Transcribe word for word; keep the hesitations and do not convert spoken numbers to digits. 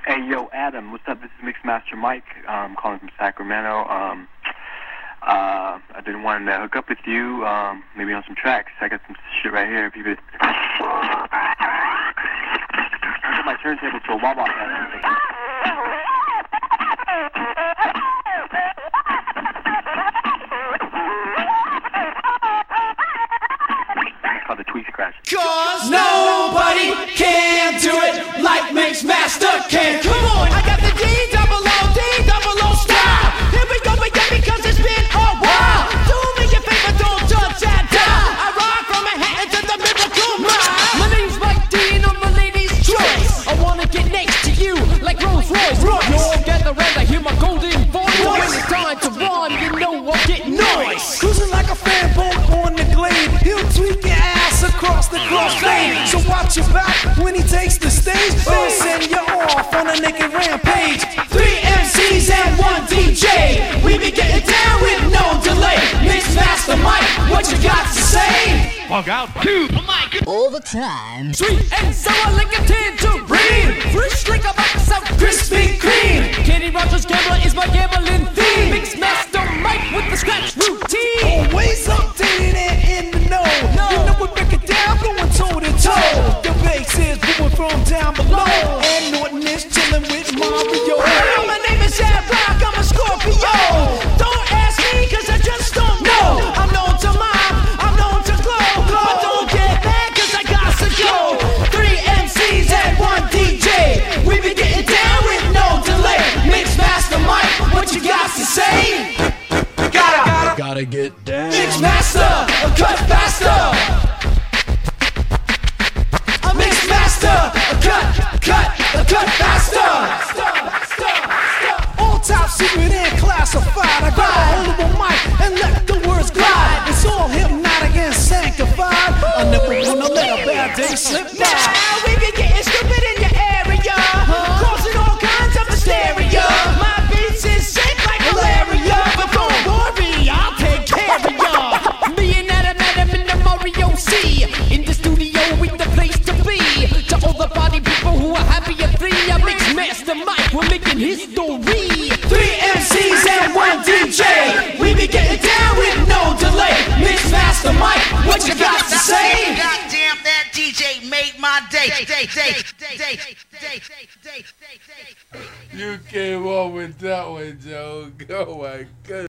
Hey, yo, Adam, what's up? This is Mixmaster Mike, um, calling from Sacramento. Um, uh, I've been wanting to hook up with you, um, maybe on some tracks. I got some shit right here. If you could... I got my turntable to a wah-wah pad. It's called the Tweet Crash. Cause nobody can do it like Mixmaster can. Come on, I got the D double O, D double O style. Here we go again because it's been a while. Do me a favor, don't touch that dial. I rock from Manhattan to the Miracle Mile. My name's Mike D and I'm the lady's choice. I wanna get next to you like Rolls Royce. You all gather round, I hear my golden voice. So when it's time to run, you know I'll get noise. Cruising like a fan boat on the glade. He'll tweak your ass across the crossfade. So watch your back when he takes the stage. He'll send you off on a naked rampage. Three M Cs and one D J. We be getting down with no delay. Mixmaster Mike, what you got to say? Bug out. Two. All the time. Sweet and sour like a tangerine. Fresh like a box of Krispy Kreme. Kenny Rogers Gambler is my gambling theme. Mixmaster Mike with the scratch routine. Always updated and in the know. No. You know we break it down, going toe to toe. The bass is moving from down below. And Norton is chilling with Mario. Well, my name is Ad Rock, I'm a Scorpio. Don't ask me cause I just don't know. I'm known to mom, I'm known to glow. But don't get mad cause I got to go. Three M Cs and one D J. We be getting down with no delay. Mixmaster Mike, what you got to say? Gotta, gotta, Gotta get down. Mixmaster, a cut faster. A Mixmaster, a cut, cut, a cut faster. All top secret and classified. I got a hold of a mic and let the words glide. It's all hypnotic and sanctified. I never wanna let a bad day slip by. Now we be getting stupid in your area, causing all kinds of hysteria. My beats is shaped like malaria, but don't worry, I'll take care of ya. Me and Adam, Adam in the Mario C, in the studio with the place to be. To all the party people who are happy at three, I Mixmaster Mike, we're making history. Three M Cs and one D J. We be getting down with no delay. Mixmaster Mike, what you got to say? Goddamn, that D J made my day. Day, day, day, day, day, day, day, day, day. You came on with that one, Joe. Oh my goodness.